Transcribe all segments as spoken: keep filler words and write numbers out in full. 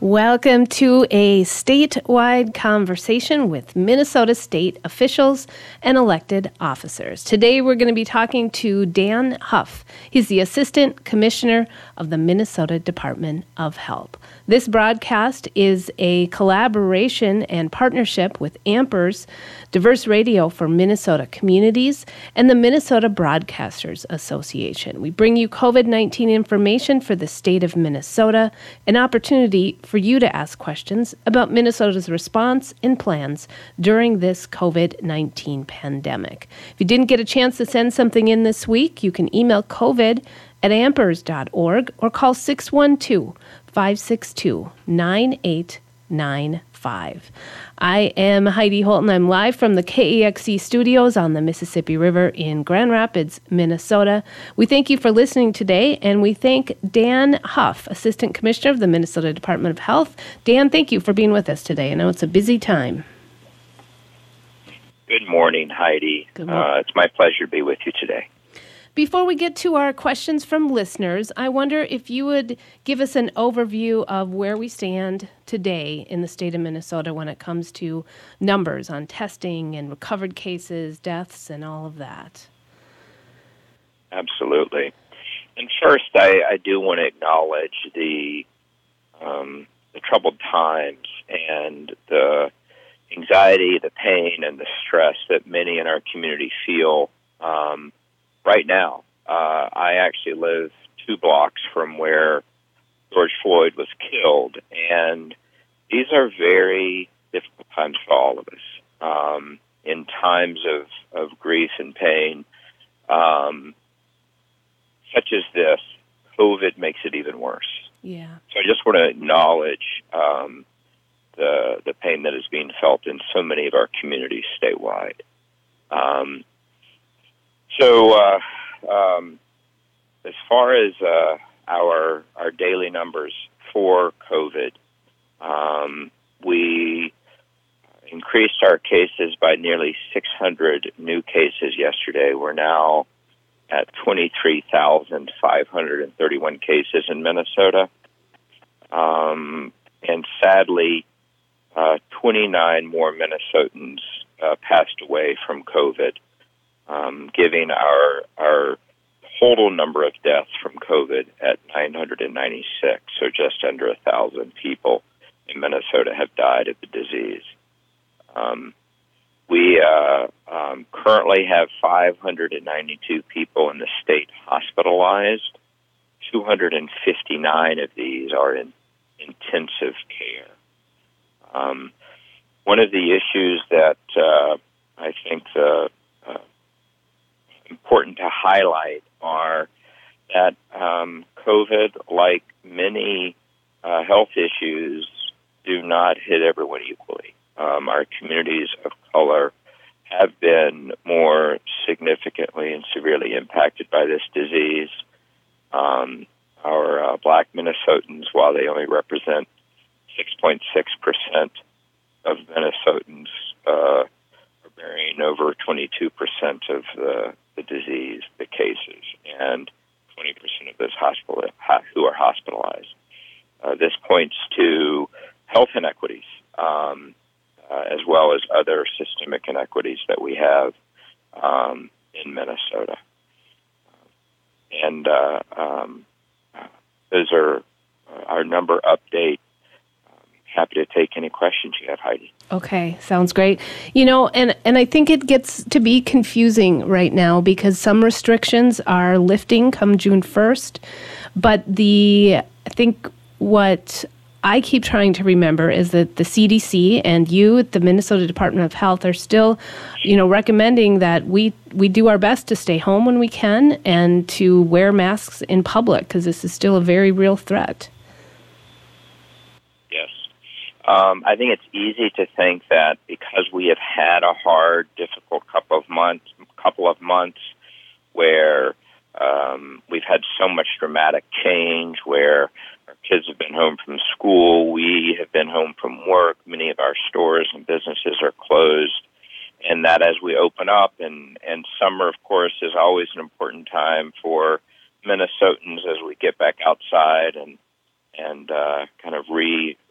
Welcome to a statewide conversation with Minnesota state officials and elected officers. Today we're going to be talking to Dan Huff. He's the Assistant Commissioner of the Minnesota Department of Health. This broadcast is a collaboration and partnership with Ampers, Diverse Radio for Minnesota Communities, and the Minnesota Broadcasters Association. We bring you COVID nineteen information for the state of Minnesota, an opportunity for you to ask questions about Minnesota's response and plans during this COVID nineteen pandemic. If you didn't get a chance to send something in this week, you can email covid at ampers dot org or call six one two, five six two, nine eight nine five. I am Heidi Holton. I'm live from the K E X C studios on the Mississippi River in Grand Rapids, Minnesota. We thank you for listening today, and we thank Dan Huff, Assistant Commissioner of the Minnesota Department of Health. Dan, thank you for being with us today. I know it's a busy time. Good morning, Heidi. Good morning. Uh, it's my pleasure to be with you today. Before we get to our questions from listeners, I wonder if you would give us an overview of where we stand today in the state of Minnesota when it comes to numbers on testing and recovered cases, deaths, and all of that. Absolutely. And first, I, I do want to acknowledge the um, the troubled times and the anxiety, the pain, and the stress that many in our community feel um, right now. Uh, I actually live two blocks from where George Floyd was killed, and these are very difficult times for all of us. Um, in times of, of grief and pain, um, such as this, COVID makes it even worse. Yeah. So I just want to acknowledge um, the the pain that is being felt in so many of our communities statewide. Um, So, uh, um, as far as uh, our our daily numbers for COVID, um, we increased our cases by nearly six hundred new cases yesterday. We're now at twenty-three thousand five hundred thirty-one cases in Minnesota. Um, and sadly, uh, twenty-nine more Minnesotans uh, passed away from COVID. Um, giving our our total number of deaths from COVID at nine hundred ninety-six, so just under a thousand people in Minnesota have died of the disease. Um, we uh, um, currently have five hundred ninety-two people in the state hospitalized. two hundred fifty-nine of these are in intensive care. Um, one of the issues that uh, I think the important to highlight are that um, COVID, like many uh, health issues, do not hit everyone equally. Um, our communities of color have been more significantly and severely impacted by this disease. Um, our uh, black Minnesotans, while they only represent six point six percent of Minnesotans, uh, are bearing over twenty-two percent of the the disease, the cases, and twenty percent of those hospital who are hospitalized. Uh, this points to health inequities, um, uh, as well as other systemic inequities that we have um, in Minnesota. And uh, um, those are our number update. Happy to take any questions you have, Heidi. Okay, sounds great. You know, and, and I think it gets to be confusing right now because some restrictions are lifting come June first, but the I think what I keep trying to remember is that the C D C and you at the Minnesota Department of Health are still, you know, recommending that we, we do our best to stay home when we can and to wear masks in public because this is still a very real threat. Um, I think it's easy to think that because we have had a hard, difficult couple of months, couple of months where um, we've had so much dramatic change, where our kids have been home from school, we have been home from work, many of our stores and businesses are closed, and that as we open up, and, and summer, of course, is always an important time for Minnesotans as we get back outside and and uh, kind of re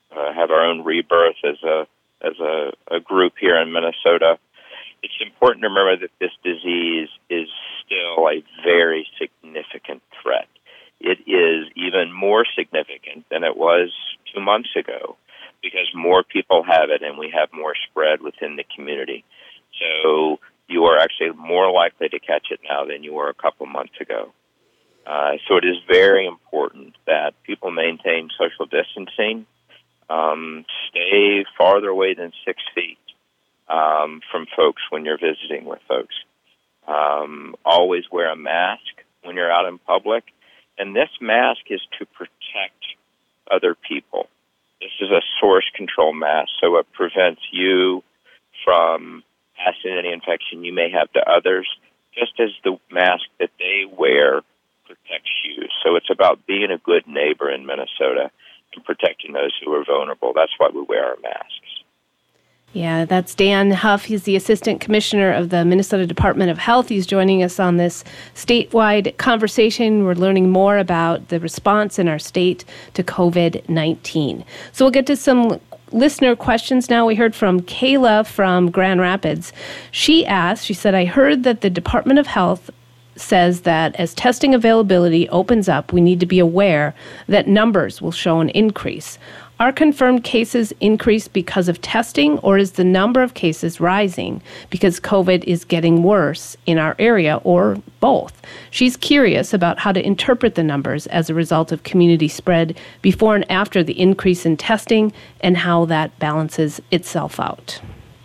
have our own rebirth as a as a, a group here in Minnesota. It's important to remember that this disease is still a very significant threat. It is even more significant than it was two months ago because more people have it and we have more spread within the community. So you are actually more likely to catch it now than you were a couple months ago. Uh, so it is very important that people maintain social distancing, um, stay farther away than six feet um, from folks when you're visiting with folks. Um, always wear a mask when you're out in public. And this mask is to protect other people. This is a source control mask, so it prevents you from passing any infection you may have to others, just as the mask that they wear protects you. So it's about being a good neighbor in Minnesota and protecting those who are vulnerable. That's why we wear our masks. Yeah, that's Dan Huff. He's the Assistant Commissioner of the Minnesota Department of Health. He's joining us on this statewide conversation. We're learning more about the response in our state to covid nineteen. So we'll get to some listener questions now. We heard from Kayla from Grand Rapids. She asked, she said, I heard that the Department of Health says that as testing availability opens up, we need to be aware that numbers will show an increase. Are confirmed cases increased because of testing, or is the number of cases rising because COVID is getting worse in our area, or both? She's curious about how to interpret the numbers as a result of community spread before and after the increase in testing and how that balances itself out.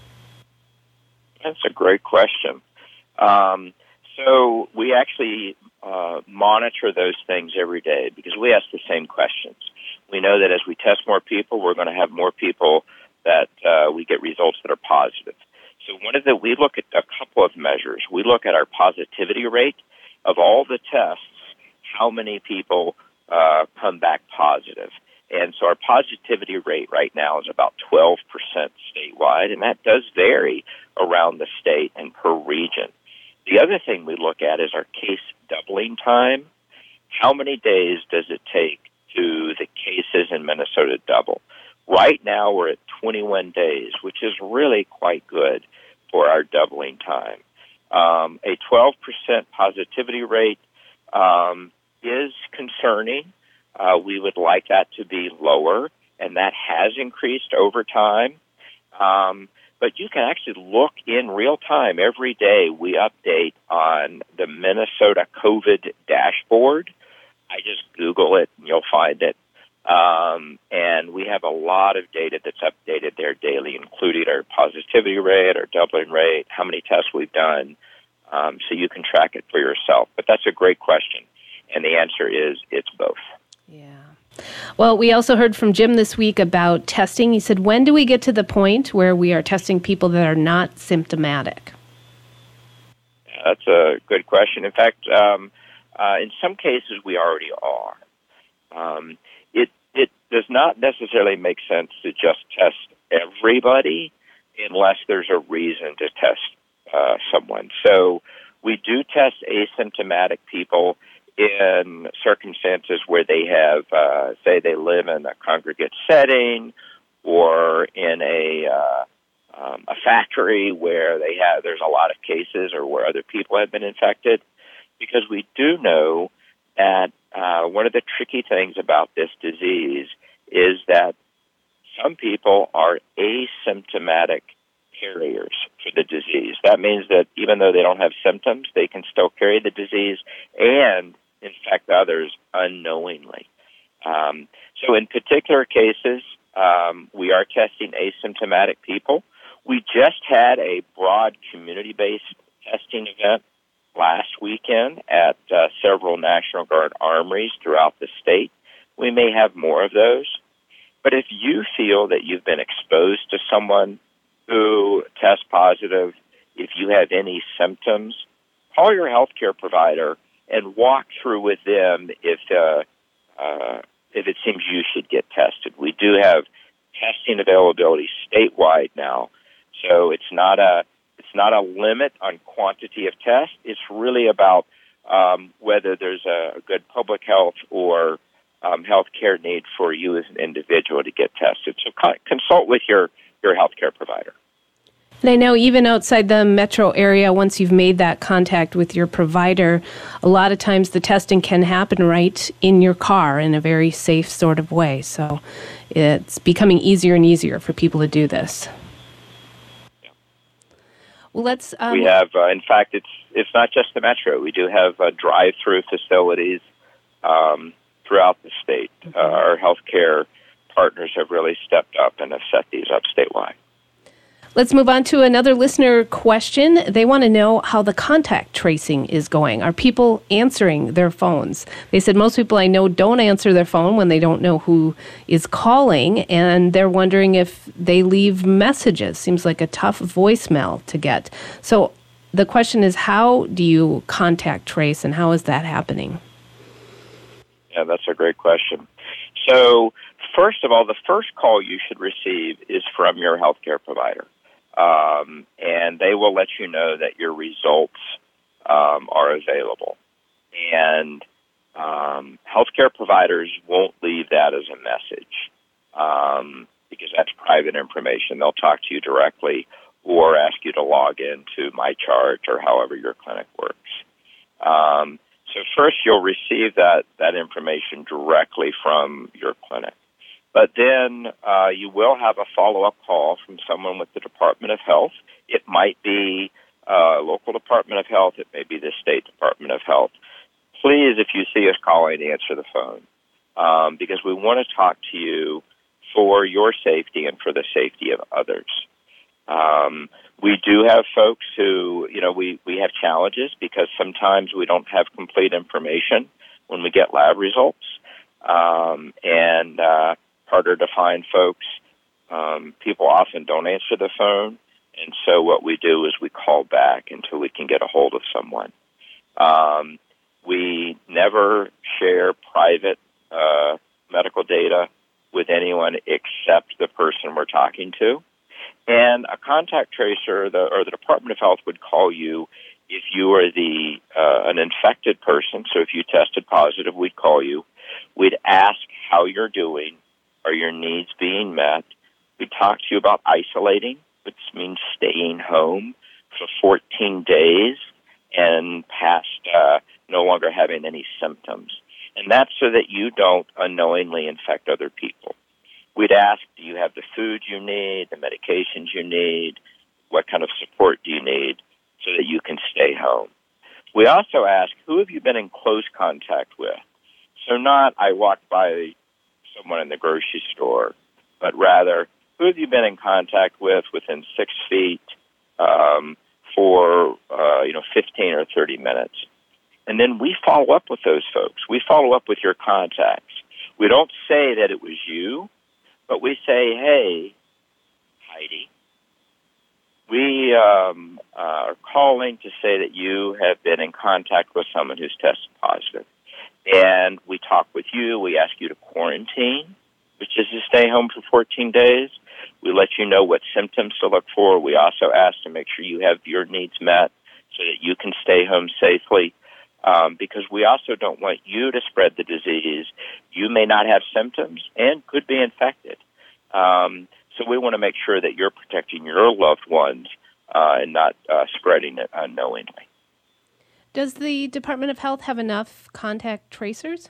That's a great question. Um, so we actually uh, monitor those things every day because we ask the same questions. We know that as we test more people, we're going to have more people that uh, we get results that are positive. So one of the, we look at a couple of measures. We look at our positivity rate of all the tests, how many people uh, come back positive. And so our positivity rate right now is about twelve percent statewide, and that does vary around the state and per region. The other thing we look at is our case doubling time. How many days does it take to the cases in Minnesota double? Right now we're at twenty-one days, which is really quite good for our doubling time. Um, a twelve percent positivity rate um, is concerning. Uh, we would like that to be lower, and that has increased over time. Um, but you can actually look in real time. Every day we update on the Minnesota COVID dashboard. I just Google it, and you'll find it. Um, and we have a lot of data that's updated there daily, including our positivity rate, our doubling rate, how many tests we've done, um, so you can track it for yourself. But that's a great question, and the answer is it's both. Yeah. Well, we also heard from Jim this week about testing. He said, when do we get to the point where we are testing people that are not symptomatic? Yeah, that's a good question. In fact, um, uh, in some cases we already are. Um, it it does not necessarily make sense to just test everybody unless there's a reason to test uh, someone. So we do test asymptomatic people in circumstances where they have, uh, say, they live in a congregate setting or in a uh, um, a factory where they have there's a lot of cases or where other people have been infected, because we do know that uh, one of the tricky things about this disease is that some people are asymptomatic carriers for the disease. That means that even though they don't have symptoms, they can still carry the disease and infect others unknowingly. Um, so in particular cases, um, we are testing asymptomatic people. We just had a broad community-based testing event last weekend at uh, several National Guard armories throughout the state. We may have more of those. But if you feel that you've been exposed to someone who tests positive, if you have any symptoms, call your healthcare provider and walk through with them if uh, uh, if it seems you should get tested. We do have testing availability statewide now, so it's not a it's not a limit on quantity of tests. It's really about um, whether there's a good public health or um, healthcare need for you as an individual to get tested. So con- consult with your, your healthcare provider. And I know even outside the metro area, once you've made that contact with your provider, a lot of times the testing can happen right in your car in a very safe sort of way. So it's becoming easier and easier for people to do this. Yeah. Well, let's. Um, we have, uh, in fact, it's it's not just the metro. We do have uh, drive-through facilities um, throughout the state. Mm-hmm. Uh, our healthcare partners have really stepped up and have set these up statewide. Let's move on to another listener question. They want to know how the contact tracing is going. Are people answering their phones? They said most people I know don't answer their phone when they don't know who is calling, and they're wondering if they leave messages. Seems like a tough voicemail to get. So the question is, how do you contact trace, and how is that happening? Yeah, that's a great question. So first of all, the first call you should receive is from your healthcare provider. Um, and they will let you know that your results um, are available. And um, healthcare providers won't leave that as a message um, because that's private information. They'll talk to you directly or ask you to log into MyChart or however your clinic works. Um, so first, you'll receive that, that information directly from your clinic. But then uh, you will have a follow-up call from someone with the Department of Health. It might be a local Department of Health. It may be the State Department of Health. Please, if you see us calling, answer the phone um, because we want to talk to you for your safety and for the safety of others. Um, we do have folks who, you know, we, we have challenges because sometimes we don't have complete information when we get lab results. Um, and uh, harder to find folks. Um, people often don't answer the phone, and so what we do is we call back until we can get a hold of someone. Um, we never share private uh, medical data with anyone except the person we're talking to. And a contact tracer the, or the Department of Health would call you if you are the uh, an infected person. So if you tested positive, we'd call you. We'd ask how you're doing. Are your needs being met? We talk to you about isolating, which means staying home for fourteen days and past uh, no longer having any symptoms. And that's so that you don't unknowingly infect other people. We'd ask, do you have the food you need, the medications you need? What kind of support do you need so that you can stay home? We also ask, who have you been in close contact with? So not, I walked by someone in the grocery store, but rather, who have you been in contact with within six feet um, for, uh, you know, fifteen or thirty minutes? And then we follow up with those folks. We follow up with your contacts. We don't say that it was you, but we say, hey, Heidi, we um, uh, are calling to say that you have been in contact with someone who's tested positive. And we talk with you. We ask you to quarantine, which is to stay home for fourteen days. We let you know what symptoms to look for. We also ask to make sure you have your needs met so that you can stay home safely um, because we also don't want you to spread the disease. You may not have symptoms and could be infected. Um, so we want to make sure that you're protecting your loved ones uh, and not uh, spreading it unknowingly. Does the Department of Health have enough contact tracers?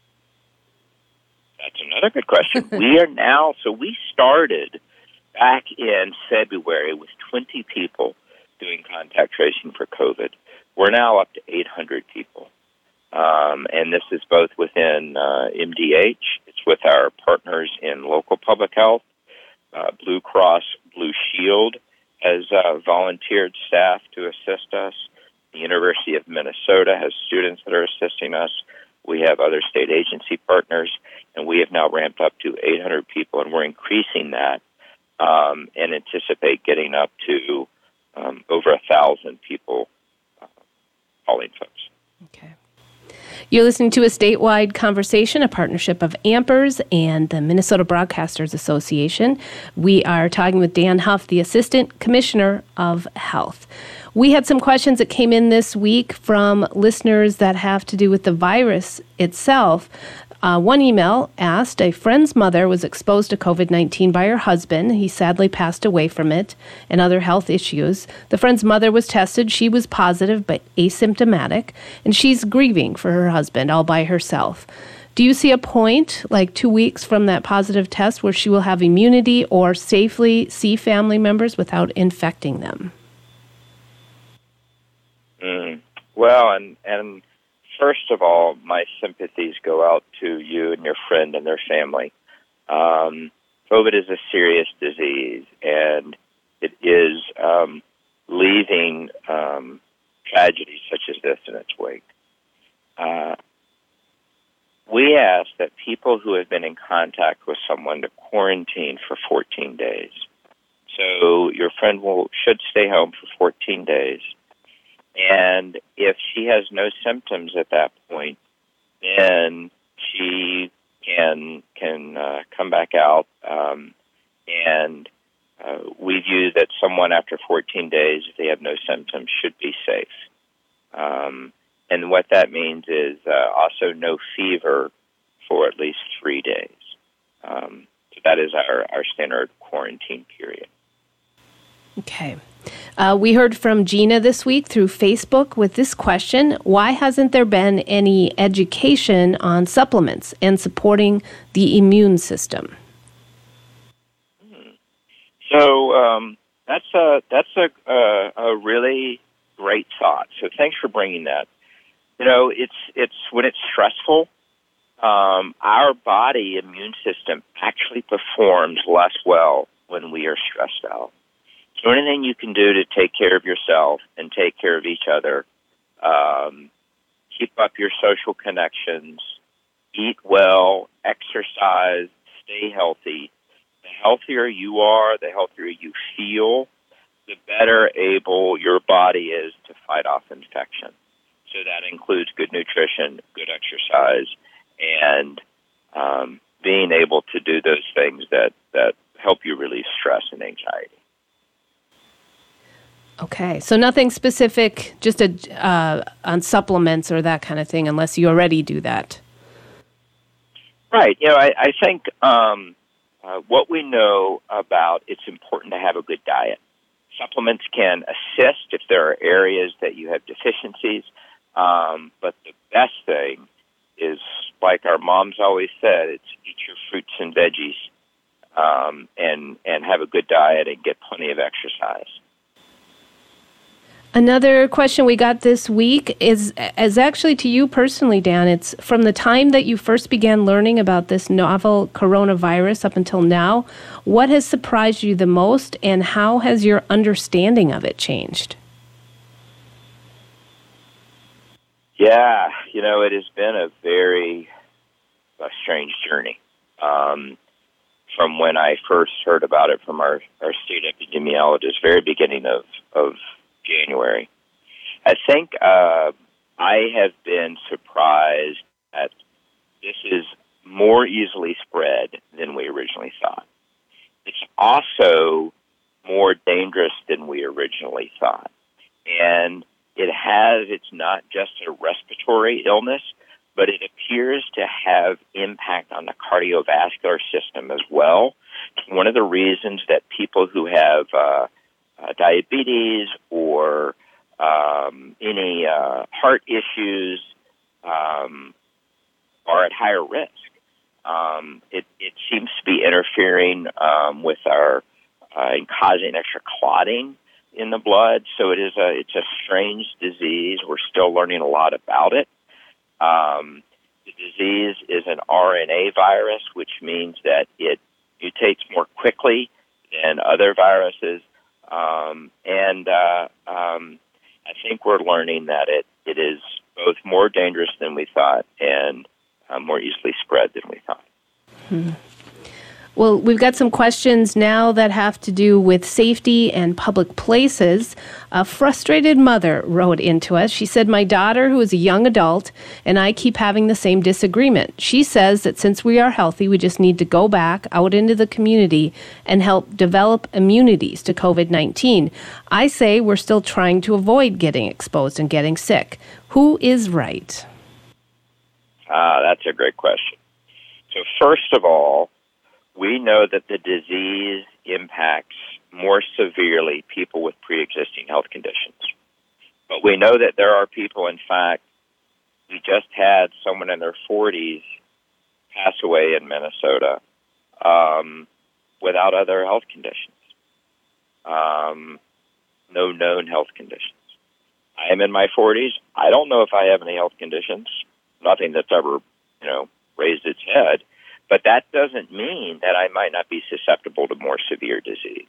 That's another good question. We are now, so we started back in February with twenty people doing contact tracing for COVID. We're now up to eight hundred people. Um, and this is both within uh, M D H, it's with our partners in local public health. Uh, Blue Cross Blue Shield has uh, volunteered staff to assist us. The University of Minnesota has students that are assisting us. We have other state agency partners, and we have now ramped up to eight hundred people, and we're increasing that um, and anticipate getting up to um, over one thousand people uh, calling folks. Okay. You're listening to a statewide conversation, a partnership of AMPERS and the Minnesota Broadcasters Association. We are talking with Dan Huff, the Assistant Commissioner of Health. We had some questions that came in this week from listeners that have to do with the virus itself. Uh, one email asked, a friend's mother was exposed to covid nineteen by her husband. He sadly passed away from it and other health issues. The friend's mother was tested. She was positive but asymptomatic, and she's grieving for her husband all by herself. Do you see a point, like two weeks from that positive test, where she will have immunity or safely see family members without infecting them? Mm. Well, and, and first of all, my sympathies go out to you and your friend and their family. Um, COVID is a serious disease, and it is um, leaving um, tragedies such as this in its wake. Uh, We ask that people who have been in contact with someone to quarantine for fourteen days. So your friend will should stay home for fourteen days. And if she has no symptoms at that point, then she can can uh, come back out. Um, and uh, we view that someone after fourteen days, if they have no symptoms, should be safe. Um, And what that means is uh, also no fever for at least three days. Um, so that is our, our standard quarantine period. Okay. Uh, we heard from Gina this week through Facebook with this question: why hasn't there been any education on supplements and supporting the immune system? Hmm. So um, that's a that's a, a a really great thought. So thanks for bringing that. You know, it's it's when it's stressful, um, our body immune system actually performs less well when we are stressed out. So anything you can do to take care of yourself and take care of each other, um, keep up your social connections, eat well, exercise, stay healthy. The healthier you are, the healthier you feel, the better able your body is to fight off infection. So that includes good nutrition, good exercise, and um, being able to do those things that, that help you relieve stress and anxiety. Okay, so nothing specific, just a, uh, on supplements or that kind of thing, unless you already do that. Right. You know, I, I think um, uh, what we know about it's important to have a good diet. Supplements can assist if there are areas that you have deficiencies. Um, but the best thing is, like our moms always said, it's eat your fruits and veggies um, and, and have a good diet and get plenty of exercise. Another question we got this week is, is actually to you personally, Dan. It's from the time that you first began learning about this novel coronavirus up until now, what has surprised you the most, and how has your understanding of it changed? Yeah, you know, it has been a very a strange journey. Um, from when I first heard about it from our, our state epidemiologist, very beginning of, of January. I think uh, I have been surprised that this is more easily spread than we originally thought. It's also more dangerous than we originally thought. And it has, it's not just a respiratory illness, but it appears to have impact on the cardiovascular system as well. It's one of the reasons that people who have uh, uh, diabetes or um, any uh, heart issues um, are at higher risk. Um, it, it seems to be interfering um, with our, uh, and causing extra clotting in the blood. So it is a, it's a strange disease. We're still learning a lot about it. Um, the disease is an R N A virus, which means that it mutates more quickly than other viruses. Um, and uh, um, I think we're learning that it, it is both more dangerous than we thought and uh, more easily spread than we thought. Hmm. Well, we've got some questions now that have to do with safety and public places. A frustrated mother wrote into us. She said, my daughter, who is a young adult, and I keep having the same disagreement. She says that since we are healthy, we just need to go back out into the community and help develop immunities to covid nineteen. I say we're still trying to avoid getting exposed and getting sick. Who is right? Uh, that's a great question. So first of all, we know that the disease impacts more severely people with pre-existing health conditions. But we know that there are people, in fact, we just had someone in their forties pass away in Minnesota um, without other health conditions, um, no known health conditions. I am in my forties. I don't know if I have any health conditions, nothing that's ever, you know, raised its head. But that doesn't mean that I might not be susceptible to more severe disease.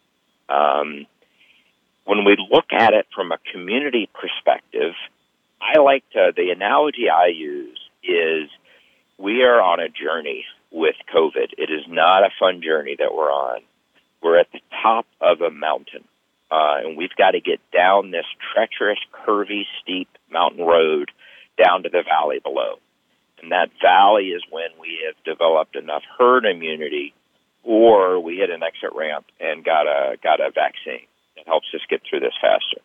Um, when we look at it from a community perspective, I like to, the analogy I use is we are on a journey with COVID. It is not a fun journey that we're on. We're at the top of a mountain, uh, and we've got to get down this treacherous, curvy, steep mountain road down to the valley below. And that valley is when we have developed enough herd immunity, or we hit an exit ramp and got a got a vaccine that helps us get through this faster.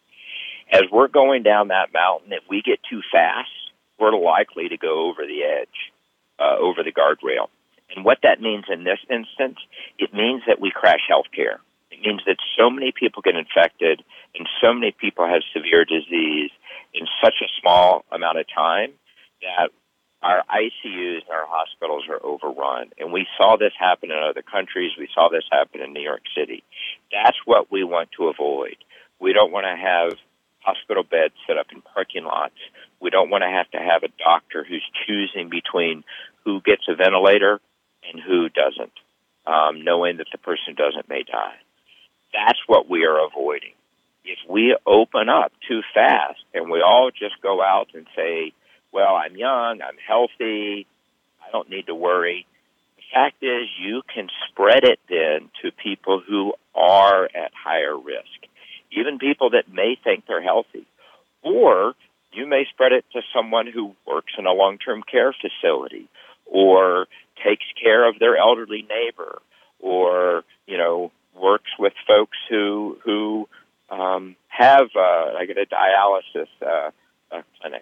As we're going down that mountain, if we get too fast, we're likely to go over the edge, uh, over the guardrail. And what that means in this instance, it means that we crash healthcare. It means that so many people get infected and so many people have severe disease in such a small amount of time that our I C Us and our hospitals are overrun. And we saw this happen in other countries. We saw this happen in New York City. That's what we want to avoid. We don't want to have hospital beds set up in parking lots. We don't want to have to have a doctor who's choosing between who gets a ventilator and who doesn't, um, knowing that the person who doesn't may die. That's what we are avoiding. If we open up too fast and we all just go out and say, well, I'm young, I'm healthy, I don't need to worry. The fact is you can spread it then to people who are at higher risk, even people that may think they're healthy. Or you may spread it to someone who works in a long-term care facility or takes care of their elderly neighbor or, you know, works with folks who who um, have uh, like a dialysis uh, uh, clinic.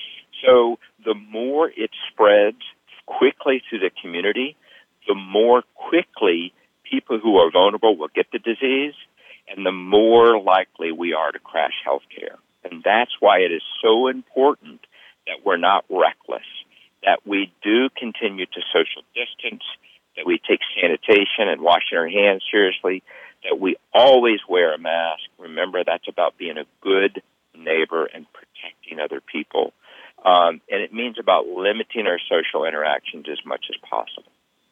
So the more it spreads quickly through the community, the more quickly people who are vulnerable will get the disease, and the more likely we are to crash healthcare. And that's why it is so important that we're not reckless, that we do continue to social distance, that we take sanitation and washing our hands seriously, that we always wear a mask. Remember, that's about being a good neighbor and protecting other people. Um, and it means about limiting our social interactions as much as possible.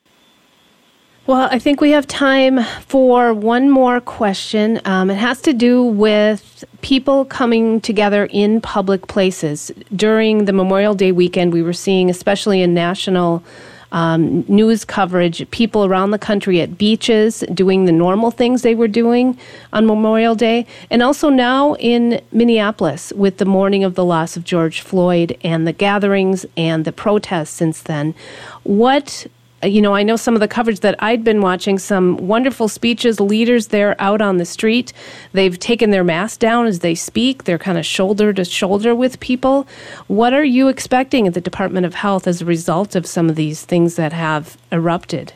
Well, I think we have time for one more question. Um, it has to do with people coming together in public places. During the Memorial Day weekend, we were seeing, especially in national um, news coverage, people around the country at beaches doing the normal things they were doing on Memorial Day. And also now in Minneapolis with the mourning of the loss of George Floyd and the gatherings and the protests since then. What You know, I know some of the coverage that I'd been watching, some wonderful speeches, leaders there out on the street. They've taken their mask down as they speak. They're kind of shoulder to shoulder with people. What are you expecting at the Department of Health as a result of some of these things that have erupted?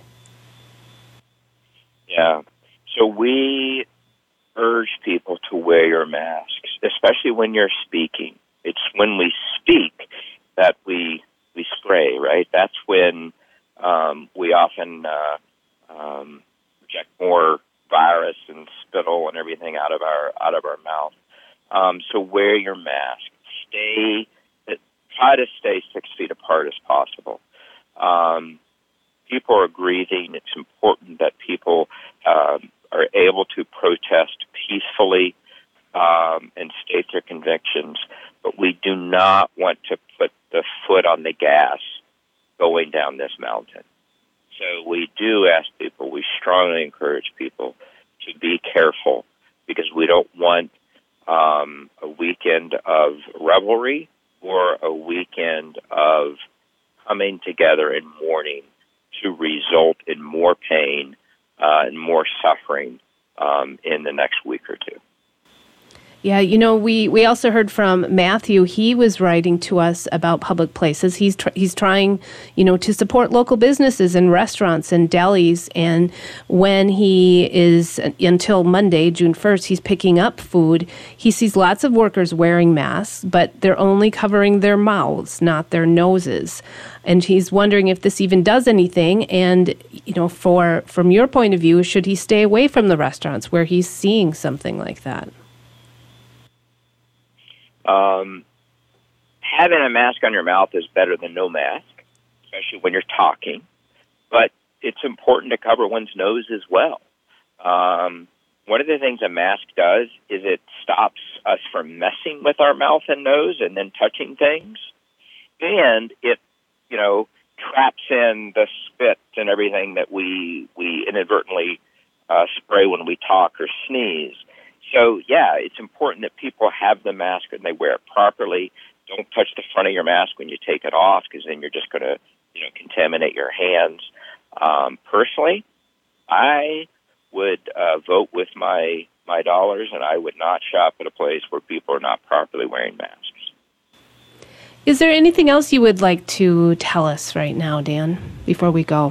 Yeah. So we urge people to wear your masks, especially when you're speaking. It's when we speak that we we spray, right? That's when Um, we often uh, um, project more virus and spittle and everything out of our out of our mouth. Um, so wear your mask. Stay. Try to stay six feet apart as possible. Um, people are grieving. It's important that people um, are able to protest peacefully um, and state their convictions. But we do not want to put the foot on the gas going down this mountain. So we do ask people, we strongly encourage people to be careful because we don't want um, a weekend of revelry or a weekend of coming together in mourning to result in more pain uh, and more suffering um, in the next week or two. Yeah, you know, we, we also heard from Matthew. He was writing to us about public places. He's tr- he's trying, you know, to support local businesses and restaurants and delis. And when he is, until Monday, June first, he's picking up food. He sees lots of workers wearing masks, but they're only covering their mouths, not their noses. And he's wondering if this even does anything. And, you know, for from your point of view, should he stay away from the restaurants where he's seeing something like that? Um, having a mask on your mouth is better than no mask, especially when you're talking. But it's important to cover one's nose as well. Um, one of the things a mask does is it stops us from messing with our mouth and nose and then touching things. And it, you know, traps in the spit and everything that we, we inadvertently uh, spray when we talk or sneeze. So, yeah, it's important that people have the mask and they wear it properly. Don't touch the front of your mask when you take it off, because then you're just going to, you know, contaminate your hands. Um, personally, I would uh, vote with my, my dollars, and I would not shop at a place where people are not properly wearing masks. Is there anything else you would like to tell us right now, Dan, before we go?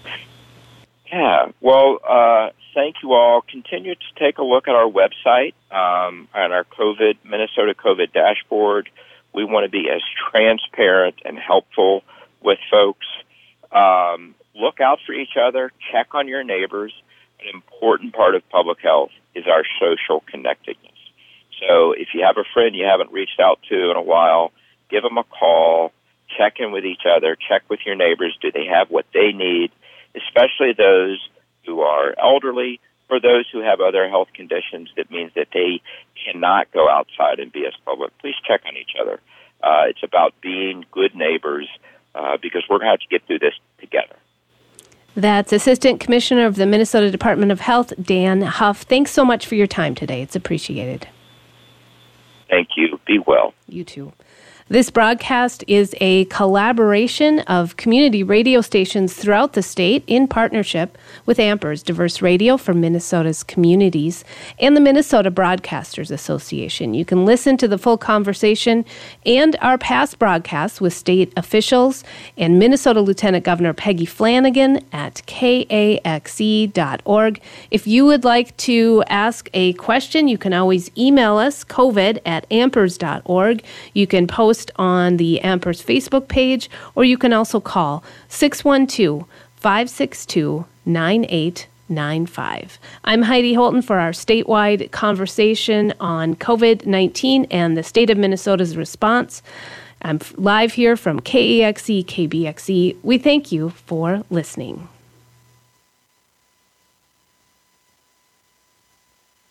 Yeah, well, uh, thank you all. Continue to take a look at our website, um, on our COVID, Minnesota COVID dashboard. We want to be as transparent and helpful with folks. Um, look out for each other. Check on your neighbors. An important part of public health is our social connectedness. So if you have a friend you haven't reached out to in a while, give them a call. Check in with each other. Check with your neighbors. Do they have what they need? Especially those who are elderly or those who have other health conditions that means that they cannot go outside and be as public. Please check on each other. Uh, it's about being good neighbors uh, because we're going to have to get through this together. That's Assistant Commissioner of the Minnesota Department of Health, Dan Huff. Thanks so much for your time today. It's appreciated. Thank you. Be well. You too. This broadcast is a collaboration of community radio stations throughout the state in partnership with Ampers Diverse Radio for Minnesota's communities and the Minnesota Broadcasters Association. You can listen to the full conversation and our past broadcasts with state officials and Minnesota Lieutenant Governor Peggy Flanagan at K A X E dot org. If you would like to ask a question, you can always email us, covid at ampers dot org. You can post on the Ampers Facebook page, or you can also call six one two, five six two, nine eight nine five. I'm Heidi Holton for our statewide conversation on COVID nineteen and the state of Minnesota's response. I'm live here from K A X E, K B X E. We thank you for listening.